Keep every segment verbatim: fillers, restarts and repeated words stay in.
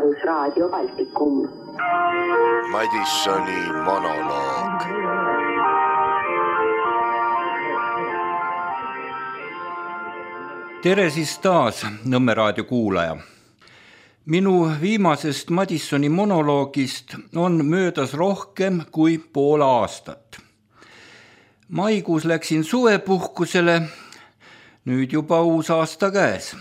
Rahvusraadio Baltikum. Madissoni monoloog. Tere siis taas, Nõmme raadio kuulaja. Minu viimasest Madissoni monoloogist on möödas rohkem kui pool aastat. Maikuus läksin suvepuhkusele, nüüd juba uus aasta käes.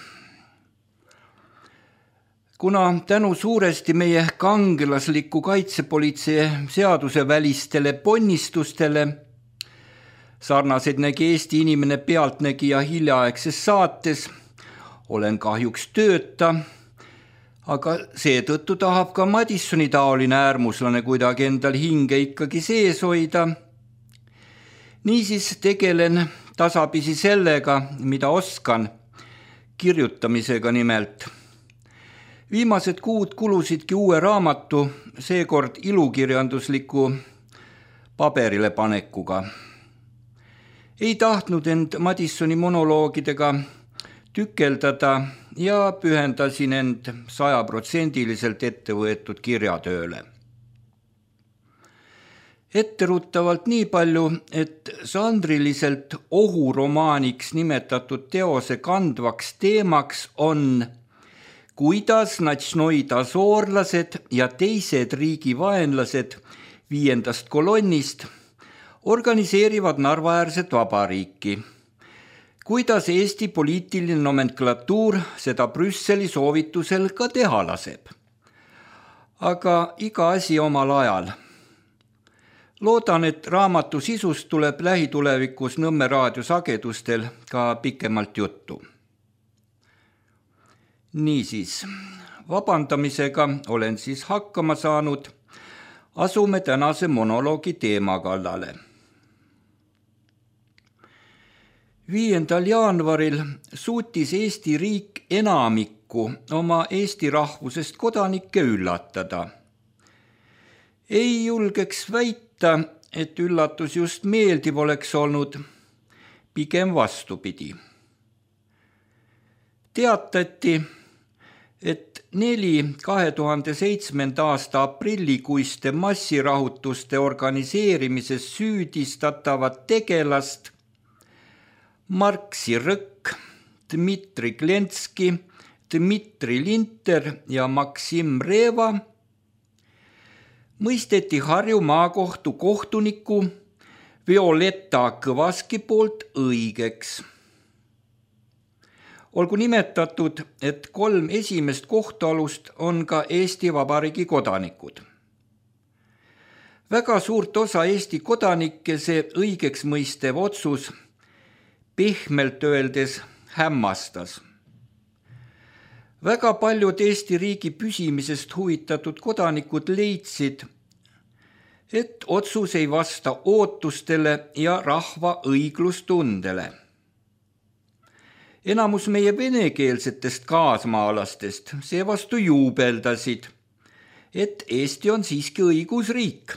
Kuna tänu suuresti meie kangelasliku kaitsepolitsei seaduse välistele ponnistustele, sarnaseid nägi Eesti inimene Pealtnägija hiljaaegses saates, olen kahjuks tööta, aga seetõttu tahab ka Madissoni taoline äärmuslane kuidagi endal hinge ikkagi sees hoida. Niisiis tegelen tasapisi sellega, mida oskan, kirjutamisega nimelt. Viimased kuud kulusidki uue raamatu, seekord ilukirjandusliku paberile panekuga. Ei tahtnud end Madissoni monoloogidega tükeldada ja pühendasin end sajaprotsendiliselt ettevõetud kirjatööle. Etteruttavalt nii palju, et žanriliselt ohuromaaniks nimetatud teose kandvaks teemaks on kuidas natšnoi dazorlased ja teised riigivaenlased viiendast kolonnist organiseerivad Narvaäärset vabariiki. Kuidas Eesti poliitiline nomenklatuur seda Brüsseli soovitusel ka teha laseb. Aga iga asi omal ajal. Loodan, et raamatu sisust tuleb lähitulevikus Nõmme raadio sagedustel ka pikemalt juttu. Niisiis, vabandamisega olen siis hakkama saanud, asume tänase monoloogi teema kallale. viiendal jaanuaril suutis Eesti riik enamikku oma Eesti rahvusest kodanikke üllatada. Ei julgeks väita, et üllatus just meeldiv oleks olnud, pigem vastupidi. Teatati, et neli kahe tuhande seitsmenda aasta aprillikuiste massirahutuste organiseerimises süüdistatavat tegelast Marksi Rõkk, Dmitri Glenski, Dmitri Linter ja Maksim Reva mõisteti Harju maakohtu kohtuniku Violetta Kõvaski poolt õigeks. Olgu nimetatud, et kolm esimest kohtualust on ka Eesti Vabariigi kodanikud. Väga suurt osa Eesti kodanikke see õigeks mõistev otsus pehmelt öeldes hämmastas. Väga paljud Eesti riigi püsimisest huvitatud kodanikud leidsid, et otsus ei vasta ootustele ja rahva õiglustundele. Enamus meie venekeelsetest kaasmaalastest seevastu juubeldasid, et Eesti on siiski õigusriik.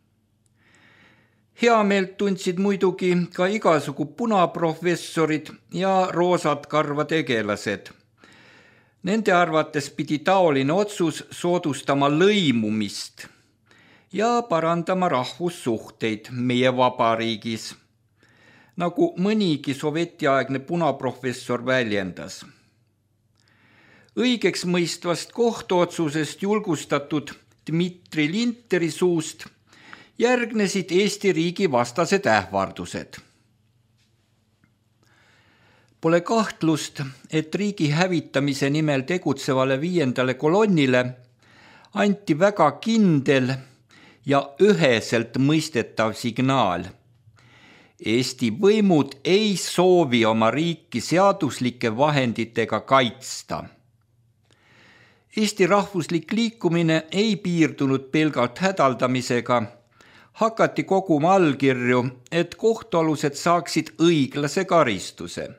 Heameelt tundsid muidugi ka igasugu punaprofessorid ja roosad karva tegelased. Nende arvates pidi taoline otsus soodustama lõimumist ja parandama rahvussuhteid meie vabariigis, nagu mõnigi sovjetiaegne punaprofessor väljendas. Õigeks mõistvast kohtuotsusest julgustatud Dmitri Linteri suust järgnesid Eesti riigi vastased ähvardused. Pole kahtlust, et riigi hävitamise nimel tegutsevale viiendale kolonnile anti väga kindel ja üheselt mõistetav signaal. Eesti võimud ei soovi oma riiki seaduslike vahenditega kaitsta. Eesti rahvuslik liikumine ei piirdunud pelgalt hädaldamisega, hakati koguma allkirju, et kohtualused saaksid õiglase karistuse.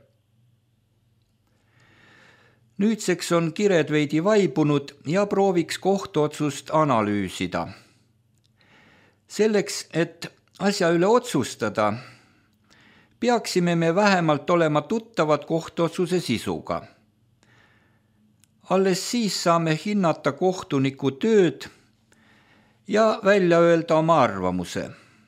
Nüüdseks on kired veidi vaibunud ja prooviks kohtuotsust analüüsida. Selleks, et asja üle otsustada, peaksime me vähemalt olema tuttavad kohtuotsuse sisuga. Alles siis saame hinnata kohtuniku tööd ja välja öelda oma arvamuse.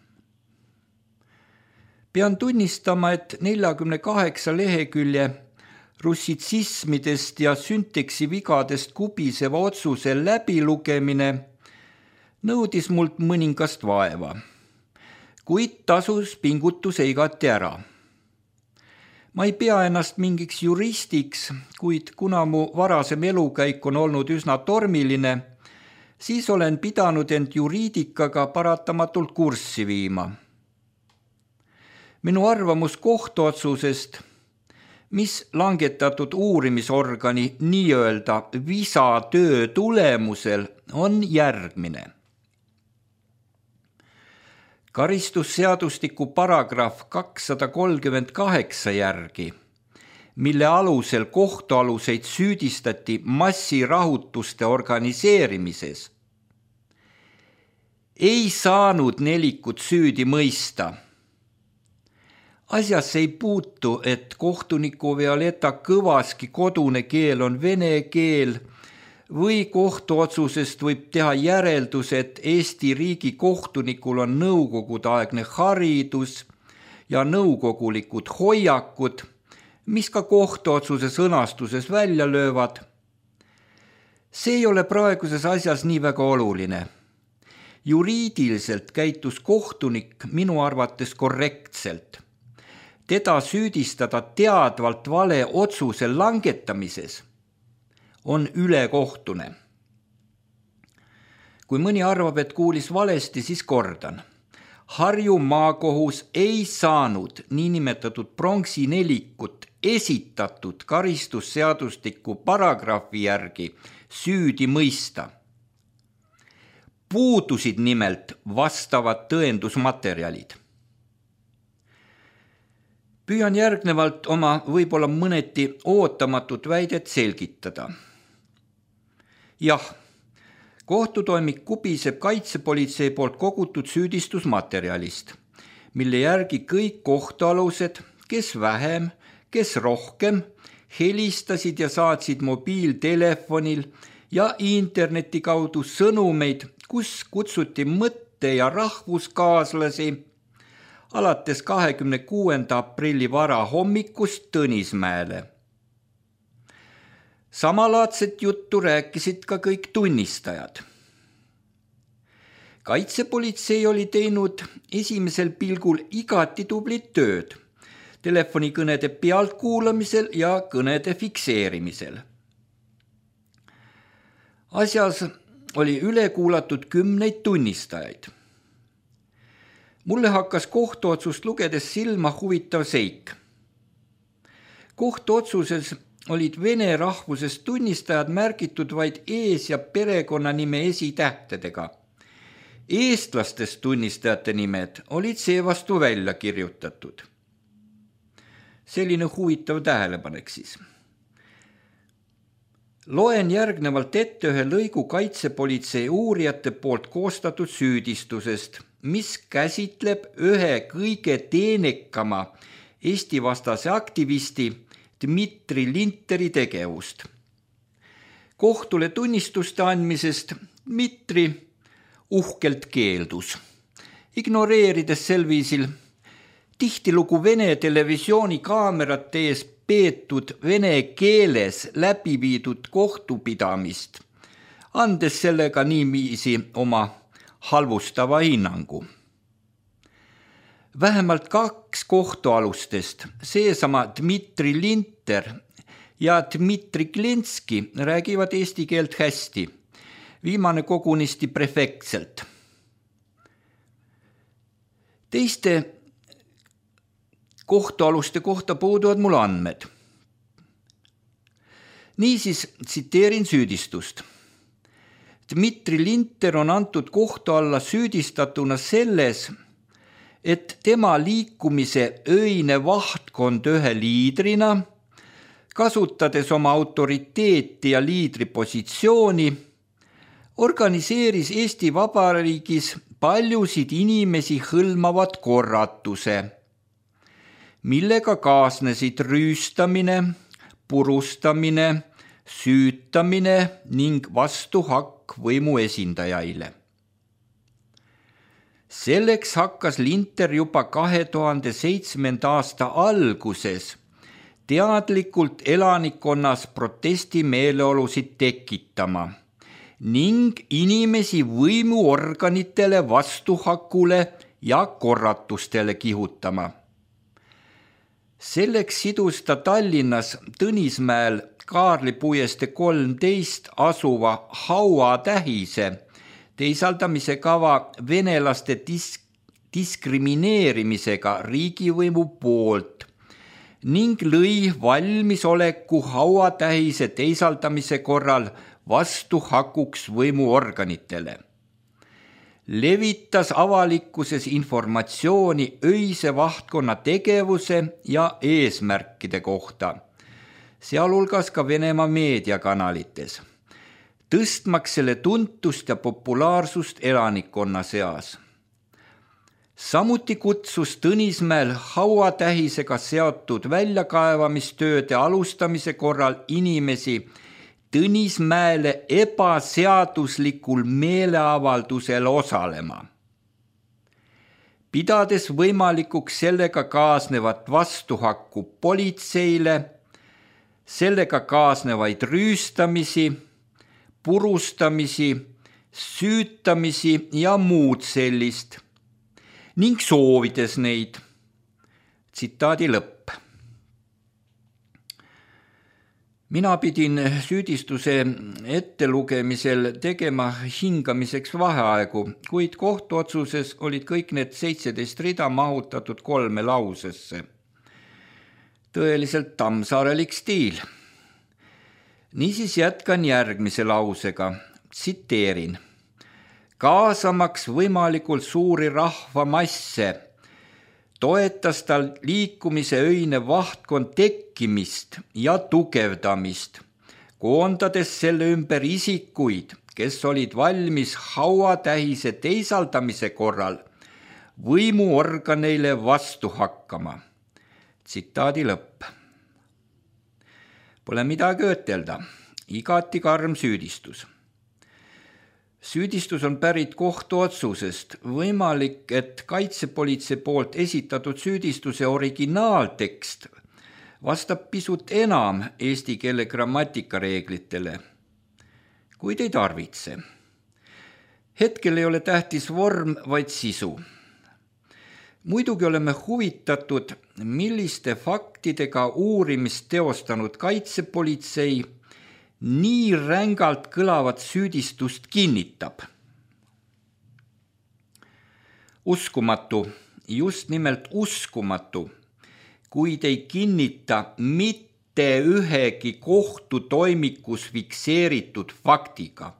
Pean tunnistama, et neljakümne kaheksa lehekülje russitsismidest ja synteksi vigadest kubiseva otsuse läbilugemine nõudis mult mõningast vaeva, kuid tasus pingutuse igati ära. Ma ei pea ennast mingiks juristiks, kuid kuna mu varasem elukäik on olnud üsna tormiline, siis olen pidanud end juriidikaga paratamatult kurssi viima. Minu arvamus kohtuotsusest, mis langetatud uurimisorgani nii-öelda visa töö tulemusel on järgmine. Karistusseadustiku paragrahv kakssada kolmkümmend kaheksa järgi, mille alusel kohtualuseid süüdistati massirahutuste organiseerimises, ei saanud nelikut süüdi mõista. Asjasse ei puutu, et kohtuniku Violeta Kõvaski kodune keel on vene keel või kohtuotsusest võib teha järeldus, et Eesti riigi kohtunikul on nõukogudeaegne haridus ja nõukogulikud hoiakud, mis ka kohtuotsuse sõnastuses välja löövad. See ei ole praeguses asjas nii väga oluline. Juriidiliselt käitus kohtunik minu arvates korrektselt. Teda süüdistada teadvalt vale otsuse langetamises on ülekohtune. Kui mõni arvab, et kuulis valesti, siis kordan. Harju maakohus ei saanud niinimetatud pronksi nelikut esitatud karistusseadustiku paragrahvi järgi süüdi mõista. Puudusid nimelt vastavad tõendusmaterjalid. Püüan järgnevalt oma võib-olla mõneti ootamatut väidet selgitada. Jah, kohtutoimik kubiseb kaitsepolitsei poolt kogutud süüdistusmaterjalist, mille järgi kõik kohtualused, kes vähem, kes rohkem, helistasid ja saatsid mobiiltelefonil ja interneti kaudu sõnumeid, kus kutsuti mõtte- ja rahvuskaaslasi alates kahekümne kuuenda aprilli varahommikust Tõnismäele. Samalaadset juttu rääkisid ka kõik tunnistajad. Kaitsepolitsei oli teinud esimesel pilgul igati tublit tööd telefonikõnede pealtkuulamisel ja kõnede fikseerimisel. Asjas oli üle kuulatud kümneid tunnistajaid. Mulle hakkas kohtuotsust lugedes silma huvitav seik. Kohtuotsuses olid vene rahvusest tunnistajad märgitud vaid ees- ja perekonnanime esitähtedega. Eestlastest tunnistajate nimed olid seevastu välja kirjutatud. Selline huvitav tähelepanek siis. Loen järgnevalt ette ühe lõigu kaitsepolitsei uurijate poolt koostatud süüdistusest, mis käsitleb ühe kõige teenekama Eesti-vastase aktivisti Dmitri Linteri tegevust. Kohtule tunnistuste andmisest Dmitri uhkelt keeldus, ignoreerides sel viisil tihtilugu Vene televisiooni kaamerate ees peetud vene keeles läbi viidud kohtupidamist, andes sellega niiviisi oma halvustava hinnangu. Vähemalt kaks kohtualustest, seesama Dmitri Linter ja Dmitri Klinski räägivad eesti keelt hästi, viimane kogunisti prefektselt. Teiste kohtualuste kohta puuduvad mul andmed. Niisiis tsiteerin süüdistust. Dmitri Linter on antud kohtu alla süüdistatuna selles, et tema liikumise öine vahtkond ühe liidrina, kasutades oma autoriteeti ja liidripositsiooni, organiseeris Eesti Vabariigis paljusid inimesi hõlmavad korratuse, millega kaasnesid rüüstamine, purustamine, süütamine ning vastuhakk võimu esindajaile. Selleks hakkas Linter juba kahe tuhande seitsmenda aasta alguses teadlikult elanikkonnas protestimeeleolusid tekitama ning inimesi võimuorganitele vastuhakule ja korratustele kihutama. Selleks sidus ta Tallinnas Tõnismäel Kaarli puiestee kolmteist asuva hauatähise teisaldamise kava venelaste disk- diskrimineerimisega riigivõimu poolt ning lõi valmisoleku hauatähise teisaldamise korral vastuhakuks võimuorganitele. Levitas avalikkuses informatsiooni öise vahtkonna tegevuse ja eesmärkide kohta, sealhulgas ka Venemaa meediakanalites, tõstmaks selle tuntust ja populaarsust elanikkonna seas. Samuti kutsus Tõnismäel hauatähisega seotud väljakaevamistööde alustamise korral inimesi Tõnismäele ebaseaduslikul meeleavaldusel osalema, pidades võimalikuks sellega kaasnevat vastuhakku politseile, sellega kaasnevaid rüüstamisi, purustamisi, süütamisi ja muud sellist ning soovides neid. Tsitaadi lõpp. Mina pidin süüdistuse ettelugemisel tegema hingamiseks vaheaegu, kuid kohtuotsuses olid kõik need seitseteist rida mahutatud kolme lausesse. Tõeliselt tammsaarelik stiil. Niisiis jätkan järgmise lausega, tsiteerin. Kaasamaks võimalikult suuri rahvamasse, toetas tal liikumise öine vahtkond tekkimist ja tugevdamist, koondades selle ümber isikuid, kes olid valmis hauatähise teisaldamise korral võimuorganeile vastu hakkama. Tsitaadi lõpp. Pole midagi ütelda, igati karm süüdistus. Süüdistus on pärit kohtuotsusest, võimalik, et kaitsepolitsei poolt esitatud süüdistuse originaaltekst vastab pisut enam eesti keele grammatikareeglitele, kuid ei tarvitse. Hetkel ei ole tähtis vorm, vaid sisu. Muidugi oleme huvitatud, milliste faktidega uurimist teostanud kaitsepolitsei nii rängalt kõlavat süüdistust kinnitab. Uskumatu, just nimelt uskumatu, kuid ei kinnita mitte ühegi kohtutoimikus fikseeritud faktiga.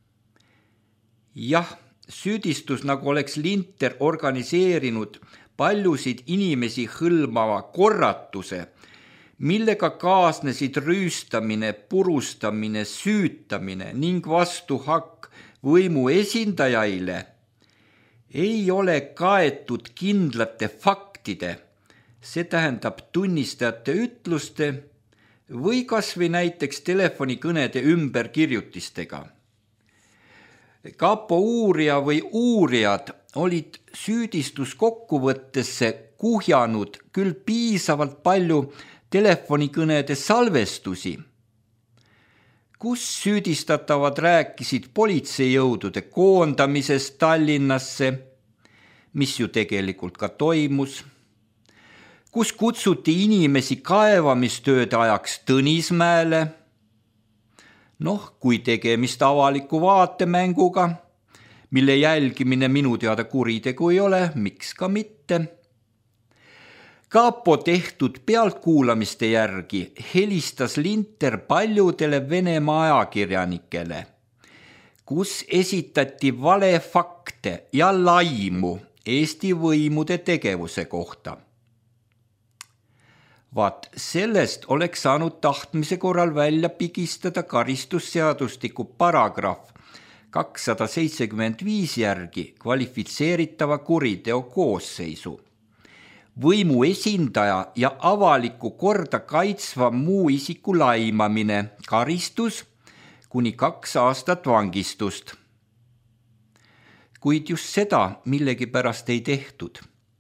Jah, süüdistus nagu oleks Linter organiseerinud paljusid inimesi hõlmava korratuse, millega kaasnesid rüüstamine, purustamine, süütamine ning vastuhakk võimu esindajaile, ei ole kaetud kindlate faktide, see tähendab tunnistajate ütluste või kas või näiteks telefonikõnede ümberkirjutistega. Kapo uurija või uurijad olid süüdistuskokkuvõttesse kuhjanud küll piisavalt palju telefonikõnede salvestusi, kus süüdistatavad rääkisid politseijõudude koondamisest Tallinnasse, mis ju tegelikult ka toimus, kus kutsuti inimesi kaevamistööde ajaks Tõnismäele, noh, kui tegemist avaliku vaatemänguga, mille jälgimine minu teada kuritegu ei ole, miks ka mitte. Kapo tehtud pealtkuulamiste järgi helistas Linter paljudele Venemaa ajakirjanikele, kus esitati valefakte ja laimu Eesti võimude tegevuse kohta. Vaat sellest oleks saanud tahtmise korral välja pigistada karistusseadustiku paragrahv kakssada seitsekümmend viis järgi kvalifitseeritava kuriteo koosseisu võimu esindaja ja avalikku korda kaitsva muu isiku laimamine, karistus kuni kaks aastat vangistust. Kuid just seda millegipärast ei tehtud.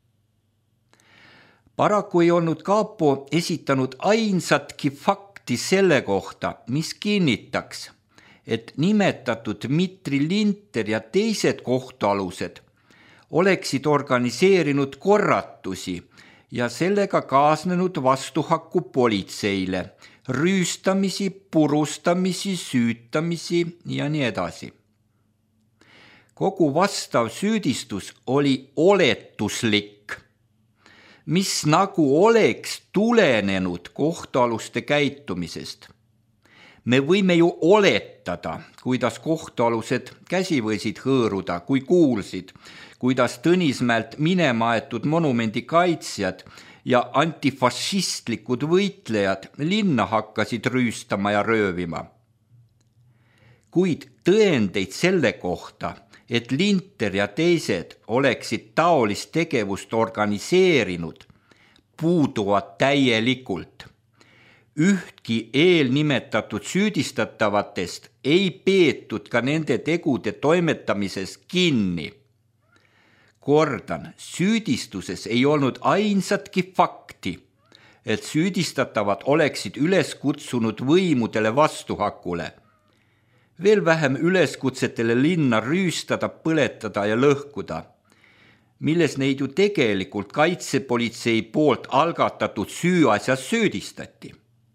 Paraku ei olnud kapo esitanud ainsatki fakti selle kohta, mis kinnitaks, et nimetatud Dmitri Linter ja teised kohtualused oleksid organiseerinud korratusi ja sellega kaasnenud vastuhakku politseile, rüüstamisi, purustamisi, süütamisi ja nii edasi. Kogu vastav süüdistus oli oletuslik, mis nagu oleks tulenenud kohtualuste käitumisest. Me võime ju oletada, kuidas kohtualused käsi võisid hõõruda, kui kuulsid, kuidas Tõnismäelt minema aetud monumendi kaitsjad ja antifašistlikud võitlejad linna hakkasid rüüstama ja röövima. Kuid tõendeid selle kohta, et Linter ja teised oleksid taolist tegevust organiseerinud, puuduvad täielikult. Ühtki eelnimetatud süüdistatavatest ei peetud ka nende tegude toimetamises kinni. Kordan, süüdistuses ei olnud ainsatki fakti, et süüdistatavad oleksid üles kutsunud võimudele vastuhakule. Veel vähem üleskutsetele linna rüüstada, põletada ja lõhkuda, milles neid ju tegelikult kaitsepolitsei poolt algatatud süüasjas süüdistati.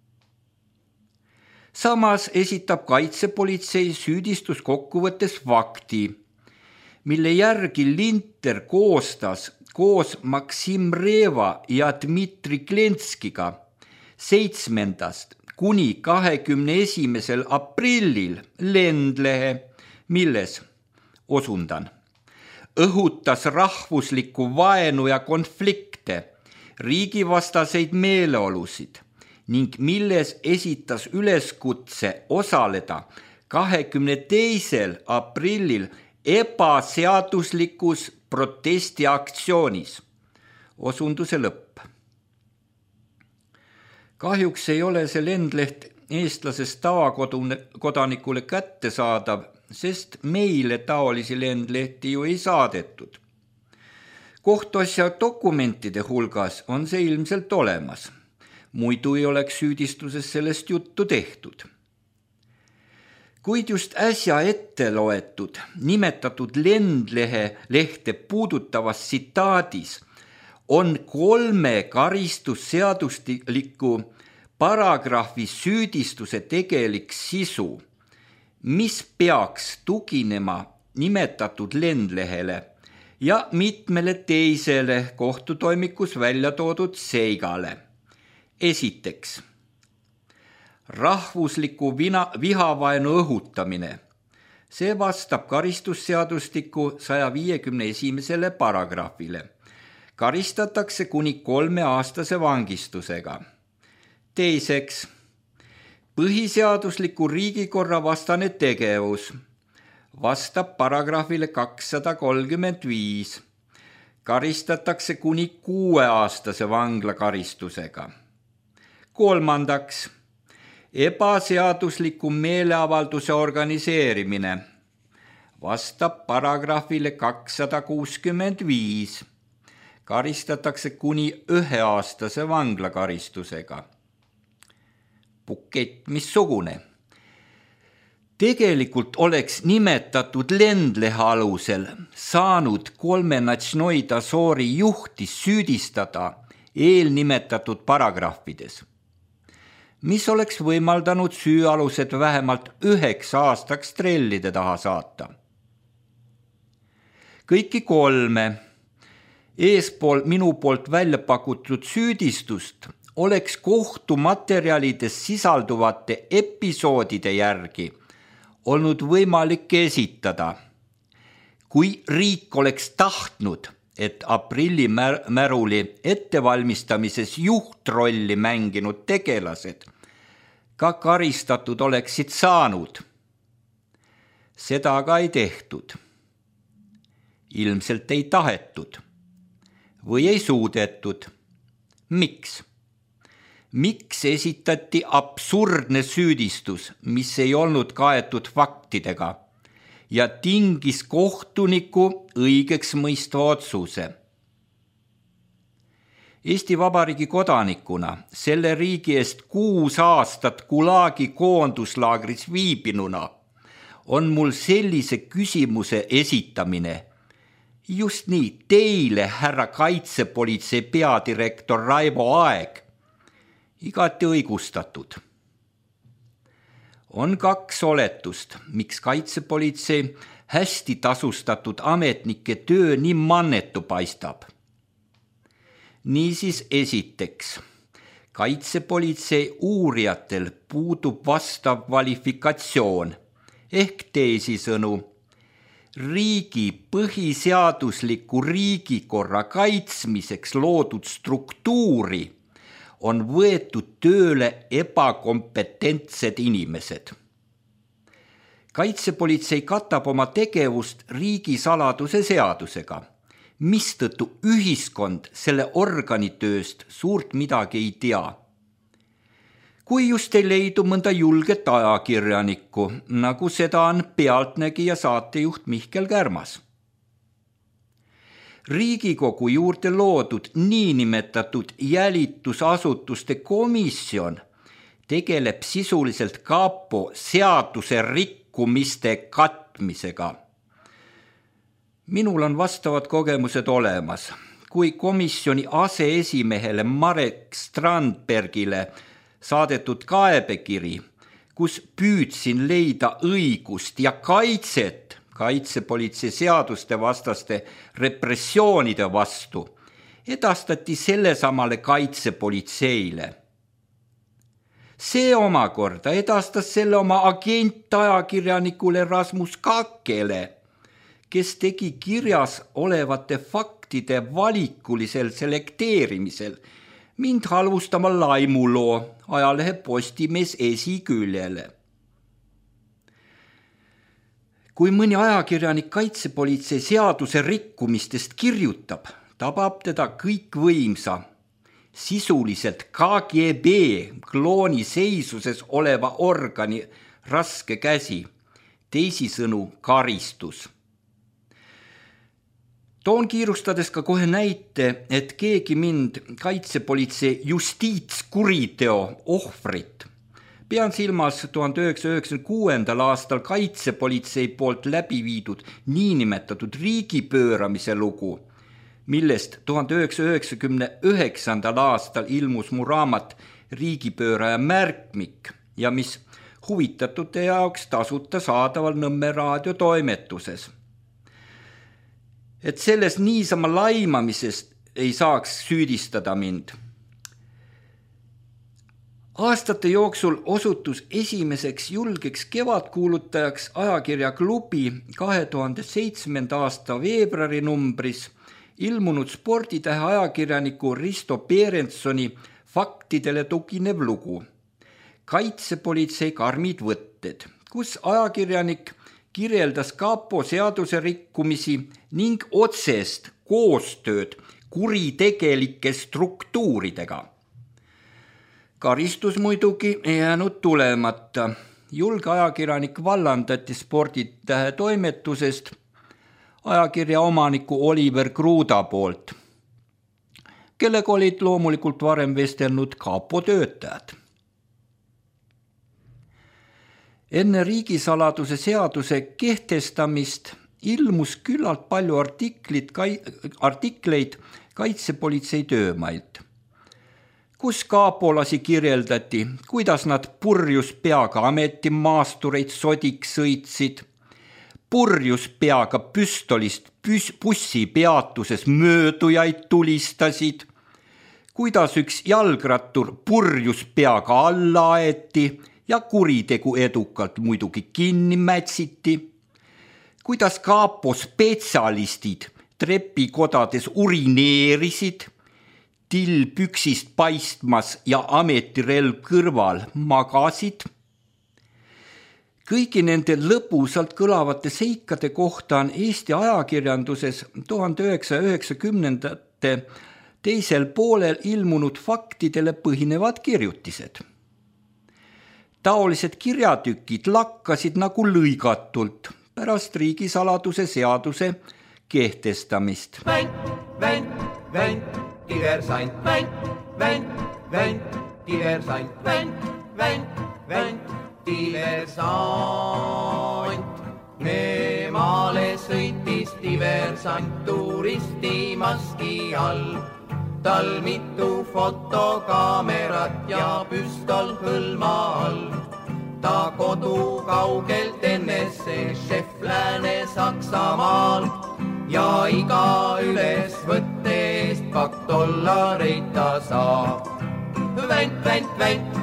Samas esitab kaitsepolitsei süüdistus kokkuvõttes fakti, mille järgi Linter koostas koos Maksim Reva ja Dmitri Klenskiga seitsmendast kuni kahekümne esimesel aprillil lendlehe, milles, osundan, õhutas rahvuslikku vaenu ja konflikte, riigivastaseid meeleolusid ning milles esitas üleskutse osaleda kahekümne teisel aprillil ebaseaduslikus protestiaktsioonis. Osunduse lõpp. Kahjuks ei ole see lendleht eestlasest tavakodanikule kättesaadav, sest meile taolisi lendlehti ju ei saadetud. Kohtuasja dokumentide hulgas on see ilmselt olemas, muidu ei oleks süüdistuses sellest juttu tehtud. Kuid just äsja ette loetud, nimetatud lendlehe lehte puudutavas tsitaadis on kolme karistusseadusliku paragrahvi süüdistuse tegelik sisu, mis peaks tuginema nimetatud lendlehele ja mitmele teisele kohtutoimikus välja toodud seigale. Esiteks, rahvusliku vina, vihavaenu õhutamine. See vastab karistusseadustiku saja viiekümne esimesele paragrahvile. Karistatakse kuni kolmeaastase vangistusega. Teiseks, põhiseadusliku riigikorra vastane tegevus vastab paragrahvile kakssada kolmkümmend viis. Karistatakse kuni kuueaastase vanglakaristusega. Kolmandaks, ebaseadusliku meeleavalduse organiseerimine vastab paragrahvile kakssada kuuskümmend viis. Karistatakse kuni üheaastase vanglakaristusega. Bukett missugune? Tegelikult oleks nimetatud lendlehe alusel saanud kolme Natšnoi Dazori juhti süüdistada eelnimetatud paragrahvides, mis oleks võimaldanud süüalused vähemalt üheks aastaks trellide taha saata. Kõiki kolme eespool minu poolt välja pakutud süüdistust oleks kohtumaterjalides sisalduvate episoodide järgi olnud võimalik esitada, kui riik oleks tahtnud, et aprilli märuli ettevalmistamises juhtrolli mänginud tegelased ka karistatud oleksid saanud. Seda aga ei tehtud. Ilmselt ei tahetud või ei suudetud. Miks? Miks esitati absurdne süüdistus, mis ei olnud kaetud faktidega ja tingis kohtuniku õigeks mõistva otsuse? Eesti Vabariigi kodanikuna, selle riigi eest kuus aastat Gulagi koonduslaagris viibinuna on mul sellise küsimuse esitamine just nii teile, härra kaitsepolitsei peadirektor Raivo Aeg, igati õigustatud. On kaks oletust, miks kaitsepolitsei hästi tasustatud ametnike töö nii mannetu paistab. Niisiis esiteks, kaitsepolitsei uurijatel puudub vastav kvalifikatsioon ehk teisisõnu, riigi põhiseadusliku riigikorra kaitsmiseks loodud struktuuri on võetud tööle ebakompetentsed inimesed. Kaitsepolitsei katab oma tegevust riigisaladuse seadusega, mistõttu ühiskond selle organitööst suurt midagi ei tea. Kui just ei leidu mõnda julget ajakirjanikku, nagu seda on Pealtnägija saatejuht Mihkel Kärmas. Riigikogu juurde loodud niinimetatud jälitusasutuste komisjon tegeleb sisuliselt kapo seaduse rikkumiste katmisega. Minul on vastavad kogemused olemas, kui komisjoni aseesimehele Marek Strandbergile saadetud kaebekiri, kus püüdsin leida õigust ja kaitset kaitsepolitsei seaduste vastaste repressioonide vastu, edastati sellesamale kaitsepolitseile. See omakorda edastas selle oma agentajakirjanikule Rasmus Kakele, kes tegi kirjas olevate faktide valikulisel selekteerimisel mind halvustama laimuloo ajalehe Postimees esiküljele. Kui mõni ajakirjanik kaitsepolitsei seaduse rikkumistest kirjutab, tabab teda kõikvõimsa, sisuliselt K G B klooni seisuses oleva organi raske käsi, teisisõnu karistus. Toon kiirustades ka kohe näite, et keegi mind kaitsepolitsei justiitskuriteo ohvrit. Pean silmas tuhande üheksasaja üheksakümne kuuendal aastal kaitsepolitsei poolt läbi viidud niinimetatud riigipööramise lugu, millest tuhande üheksasaja üheksakümne üheksandal aastal ilmus mu raamat Riigipööraja märkmik ja mis huvitatute jaoks tasuta saadaval Nõmme raadio toimetuses. Et selles niisama laimamisest ei saaks süüdistada mind. Aastate jooksul osutus esimeseks julgeks kevadkuulutajaks ajakirja Klubi kahe tuhande seitsmenda aasta veebruari numbris ilmunud sporditähe ajakirjaniku Risto Perentsoni faktidele tuginev lugu Kaitsepolitsei karmid võtted, kus ajakirjanik kirjeldas kapo seaduse rikkumisi ning otsest koostööd kuritegelike struktuuridega. Karistus muidugi ei jäänud tulemata. Julge ajakirjanik vallandati sporditähe toimetusest ajakirja omaniku Oliver Kruuda poolt, kellega olid loomulikult varem vestelnud kapo töötajad. Enne riigisaladuse seaduse kehtestamist ilmus küllalt palju artiklit, artikleid kaitsepolitsei töömailt, kus kaapolasi kirjeldati, kuidas nad purjus peaga ametimaastureid sodiks sõitsid, purjus peaga püstolist bussi peatuses möödujaid tulistasid, kuidas üks jalgrattur purjus peaga alla aeti ja kuritegu edukalt muidugi kinni mätsiti, kuidas kaapo spetsialistid trepikodades urineerisid, till püksist paistmas ja ametirelv kõrval magasid. Kõigi nende lõbusalt kõlavate seikade kohta on Eesti ajakirjanduses tuhande üheksasaja üheksakümnendate teisel poolel ilmunud faktidele põhinevad kirjutised. Taolised kirjatükid lakkasid nagu lõigatult pärast riigisaladuse seaduse kehtestamist. Vänt, vänt, vänt, diversant, vänt, vänt, vänt, diversant, vänt, vänt, vänt, diversant. Neemale sõitis diversant turisti maski all. Tal mitu fotokaamerat ja püstol hõlma all. Ta kodu kaugelt ennesse šef Lääne-Saksamaal ja iga ülesvõtte eest kaks dollareid ta saab. Vänt, vänt, vänt.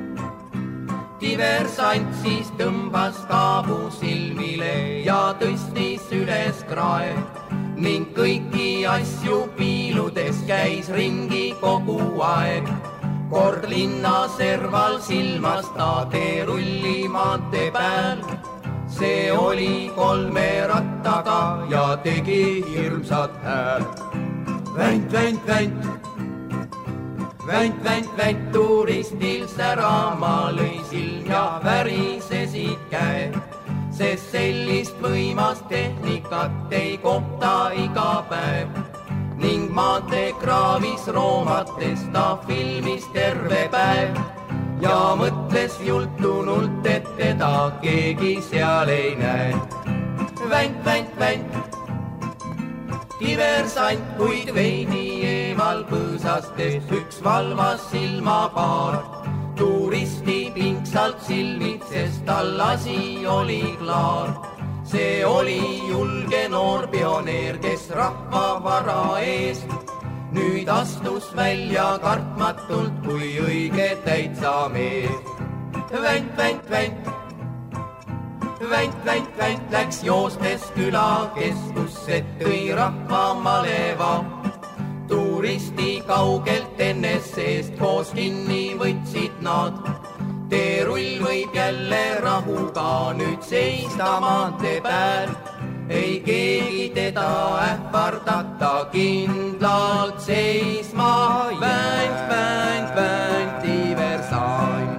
Diversant siis tõmbas kaabu silmile ja tõstis üles krae ning kõiki asju piiludes käis ringi kogu aeg. Kord linna serval silmas ta teerulli maantee peal. See oli kolme rattaga ja tegi hirmsat häält. Vänt, vänt, vänt. Vänt, vänt, vänt, turistil särama lõi silm ja värisesid käed. Sest sellist võimast tehnikat ei kohta iga päev. Ning maantee kraavis roomates ta filmis terve päev. Ja mõtles jultunult, et teda keegi seal ei näe. Vänt, vänt, vänt. Diversant, kuid veidi eemal põõsastest üks valvas silmapaar. Turisti pingsalt silmitses, tal asi oli klaar. See oli julge noor pioneer, kes rahva vara eest nüüd astus välja kartmatult kui õige täitsa mees. Vänt, vänt, vänt. Vänt, vänt, vänt läks joostes küla keskusse, tõi rahva maleva. Turisti kaugelt ennest koos kinni võtsid nad. Teerull võib jälle rahuga nüüd seista maantee peal. Ei keegi teda ähvardata kindlalt seisma. Vänt, vänt, vänt, diversant.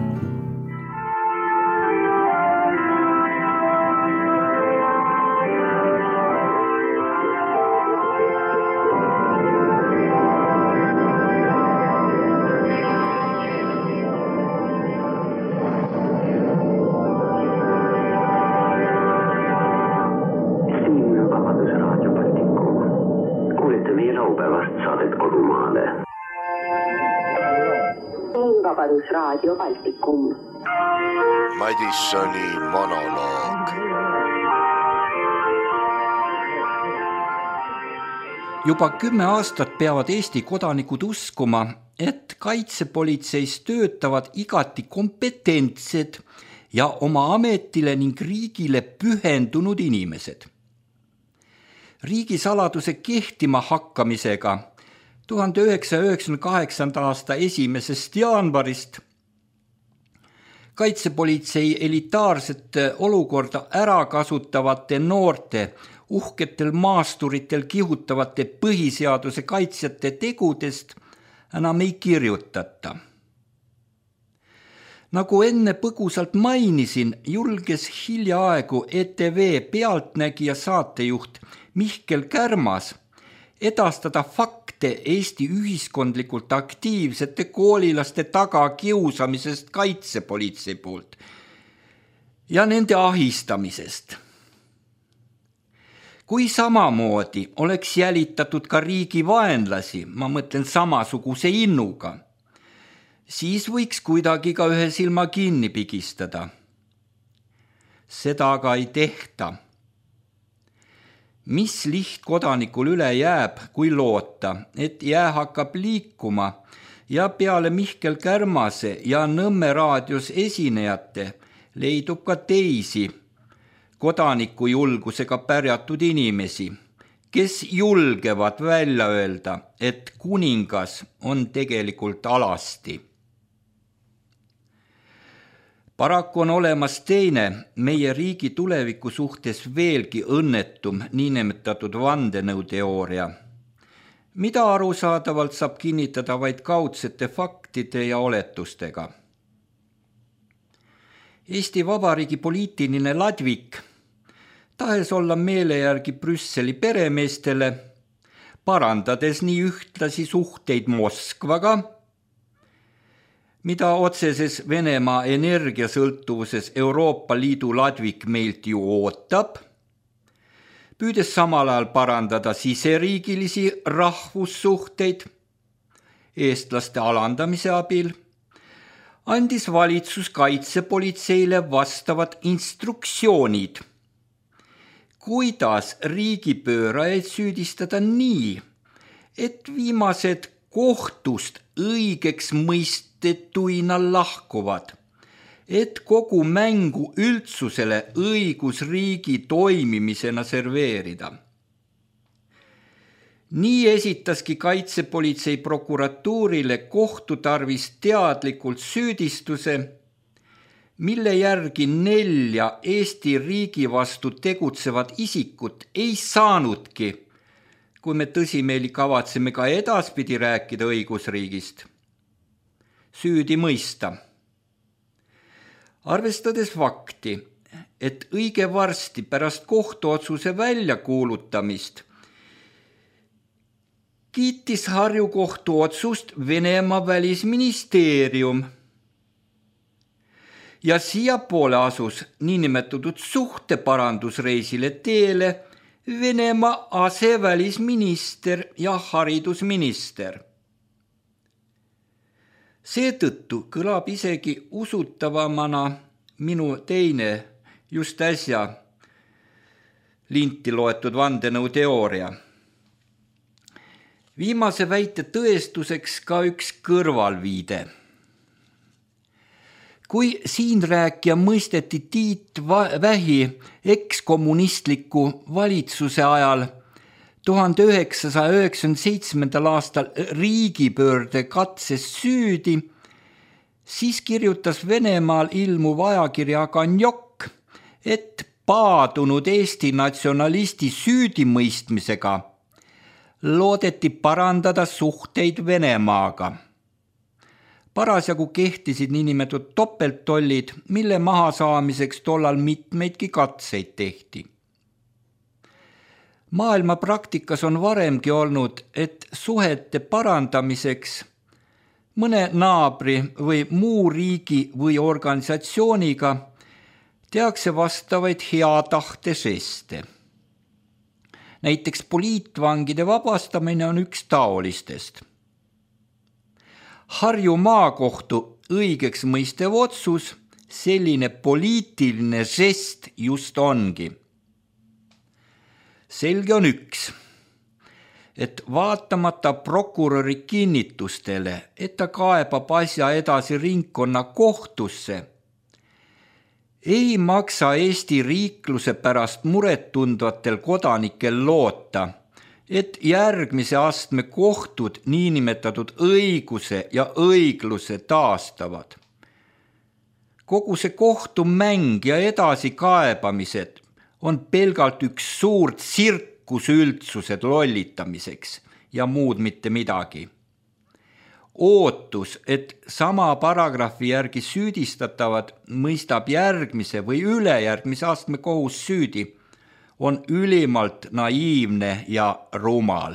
Vabadusraadio Baltikum. Madissoni monoloog. Juba kümme aastat peavad Eesti kodanikud uskuma, et kaitsepolitseis töötavad igati kompetentsed ja oma ametile ning riigile pühendunud inimesed. Riigisaladuse kehtima hakkamisega tuhande üheksasaja üheksakümne kaheksanda aasta esimesest jaanuarist kaitsepolitsei elitaarset olukorda ära kasutavate noorte, uhketel maasturitel kihutavate põhiseaduse kaitsjate tegudest enam ei kirjutata. Nagu enne põgusalt mainisin, julges hiljaaegu E T V Pealtnägija saatejuht Mihkel Kärmas edastada fakte Eesti ühiskondlikult aktiivsete koolilaste tagakiusamisest kaitsepolitsei poolt ja nende ahistamisest. Kui samamoodi oleks jälitatud ka riigi vaenlasi, ma mõtlen samasuguse innuga, siis võiks kuidagi ka ühe silma kinni pigistada. Seda aga ei tehta. Mis lihtkodanikul üle jääb, kui loota, et jää hakkab liikuma ja peale Mihkel Kärmase ja Nõmme raadios esinejate leidub ka teisi kodanikujulgusega pärjatud inimesi, kes julgevad välja öelda, et kuningas on tegelikult alasti. Paraku on olemas teine, meie riigi tuleviku suhtes veelgi õnnetum niinimetatud vandenõuteooria, mida arusaadavalt saab kinnitada vaid kaudsete faktide ja oletustega. Eesti Vabariigi poliitiline ladvik, tahes olla meele järgi Brüsseli peremeestele, parandades nii ühtlasi suhteid Moskvaga, mida otseses Venemaa energiasõltuvuses Euroopa Liidu ladvik meilt ju ootab, püüdes samal ajal parandada siseriigilisi rahvussuhteid eestlaste alandamise abil, andis valitsus kaitsepolitseile vastavad instruktsioonid, kuidas riigipöörajaid süüdistada nii, et viimased kohtust õigeks mõistetuina lahkuvad, et kogu mängu üldsusele õigusriigi toimimisena serveerida. Nii esitaski kaitsepolitsei prokuratuurile kohtutarvis teadlikult süüdistuse, mille järgi nelja Eesti riigi vastu tegutsevad isikut ei saanudki, kui me tõsimeeli kavatseme ka edaspidi rääkida õigusriigist, süüdi mõista. Arvestades fakti, et õige varsti pärast kohtuotsuse väljakuulutamist kiitis Harju kohtu otsust Venemaa välisministeerium ja siiapoole asus niinimetatud suhteparandusreisile teele Venemaa asevälisminister ja haridusminister. Seetõttu kõlab isegi usutavamana minu teine just äsja linti loetud vandenõuteooria. Viimase väite tõestuseks ka üks kõrvalviide. Kui siin rääkija mõisteti Tiit Vähi ekskommunistliku valitsuse ajal tuhande üheksasaja üheksakümne seitsmendal aastal riigipöörde katses süüdi, siis kirjutas Venemaal ilmuv ajakirja Ganjok, et paadunud Eesti natsionalisti süüdimõistmisega loodeti parandada suhteid Venemaaga. Parasjagu kehtisid niinimetatud topelttollid, mille mahasaamiseks tollal mitmeidki katseid tehti. Maailma praktikas on varemgi olnud, et suhete parandamiseks mõne naabri või muu riigi või organisatsiooniga tehakse vastavaid hea tahte žeste. Näiteks poliitvangide vabastamine on üks taolistest. Harju maakohtu õigeks mõistev otsus selline poliitiline žest just ongi. Selge on üks, et vaatamata prokuröri kinnitustele, et ta kaebab asja edasi ringkonna kohtusse, ei maksa Eesti riikluse pärast muret tundvatel kodanikel loota, et järgmise astme kohtud niinimetatud õiguse ja õigluse taastavad. Kogu see kohtumäng ja edasikaebamised on pelgalt üks suur tsirkus üldsused lollitamiseks ja muud mitte midagi. Ootus, et sama paragrahvi järgi süüdistatavad mõistab järgmise või ülejärgmise astme kohus süüdi, on ülimalt naiivne ja rumal.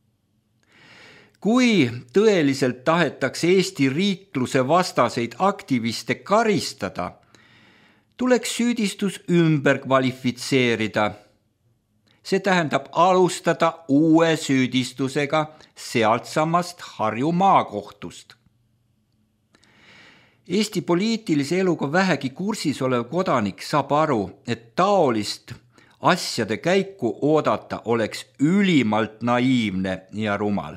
Kui tõeliselt tahetakse Eesti riikluse vastaseid aktiviste karistada, tuleks süüdistus ümber kvalifitseerida. See tähendab alustada uue süüdistusega sealtsamast Harju maakohtust. Eesti poliitilise eluga vähegi kursis olev kodanik saab aru, et taolist asjade käiku oodata oleks ülimalt naiivne ja rumal.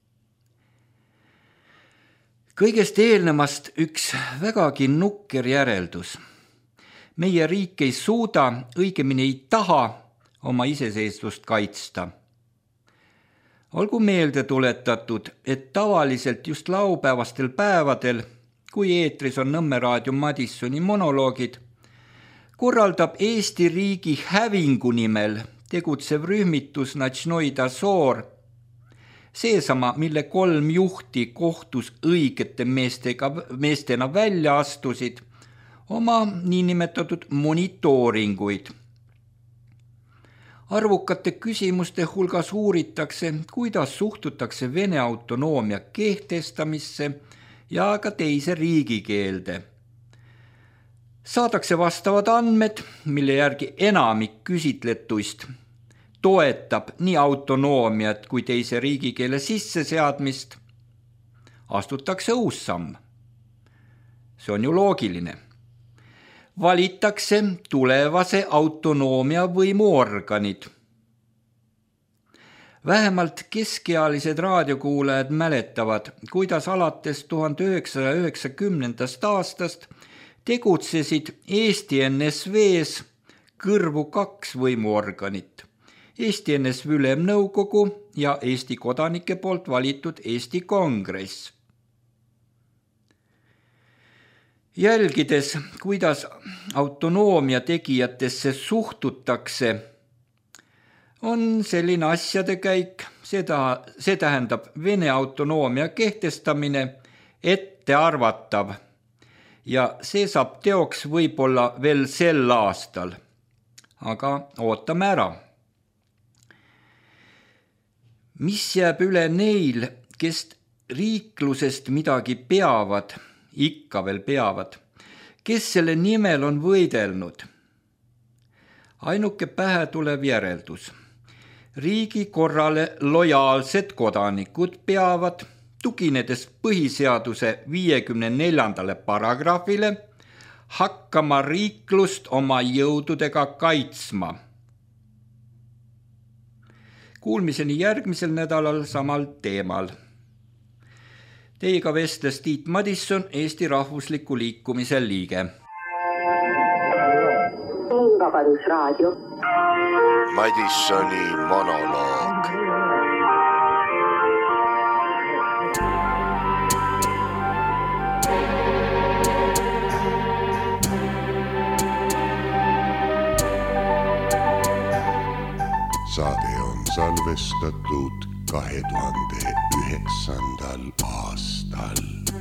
Kõigest eelnevast üks vägagi nukker järeldus. Meie riik ei suuda, õigemini ei taha oma iseseisvust kaitsta. Olgu meelde tuletatud, et tavaliselt just laupäevastel päevadel, kui eetris on Nõmme raadio Madissoni monoloogid, korraldab Eesti riigi hävingu nimel tegutsev rühmitus Natšnoi Dazor seesama, mille kolm juhti kohtus õigete meestega, meestena välja astusid, oma niinimetatud monitooringuid. Arvukate küsimuste hulgas uuritakse, kuidas suhtutakse Vene autonoomia kehtestamisse ja ka teise riigikeelde. Saadakse vastavad andmed, mille järgi enamik küsitletuist toetab nii autonoomiat kui teise riigikeele sisseseadmist, astutakse uus samm. See on ju loogiline. Valitakse tulevase autonoomia võimuorganid. Vähemalt keskealised raadiokuulajad mäletavad, kuidas alates tuhande üheksasaja üheksakümnendast aastast tegutsesid Eesti N S V-s kõrvu kaks võimuorganit. Eesti N S V Ülemnõukogu ja Eesti kodanike poolt valitud Eesti Kongress. Jälgides, kuidas autonoomia tegijatesse suhtutakse, on selline asjade käik, seda, see tähendab Vene autonoomia kehtestamine ettearvatav ja see saab teoks võib-olla veel sel aastal, aga ootame ära. Mis jääb üle neil, kes riiklusest midagi peavad, ikka veel peavad, kes selle nimel on võidelnud? Ainuke pähe tulev järeldus. Riigi korrale lojaalsed kodanikud peavad, tuginedes põhiseaduse viiekümne neljandale paragrahvile, hakkama riiklust oma jõududega kaitsma. Kuulmiseni järgmisel nädalal samal teemal. Teiega vestles Tiit Madisson, Eesti Rahvusliku Liikumise liige. Vabadusraadio. Madissoni monoloog. Saade on salvestatud kahe tuhande üheksandal aastal.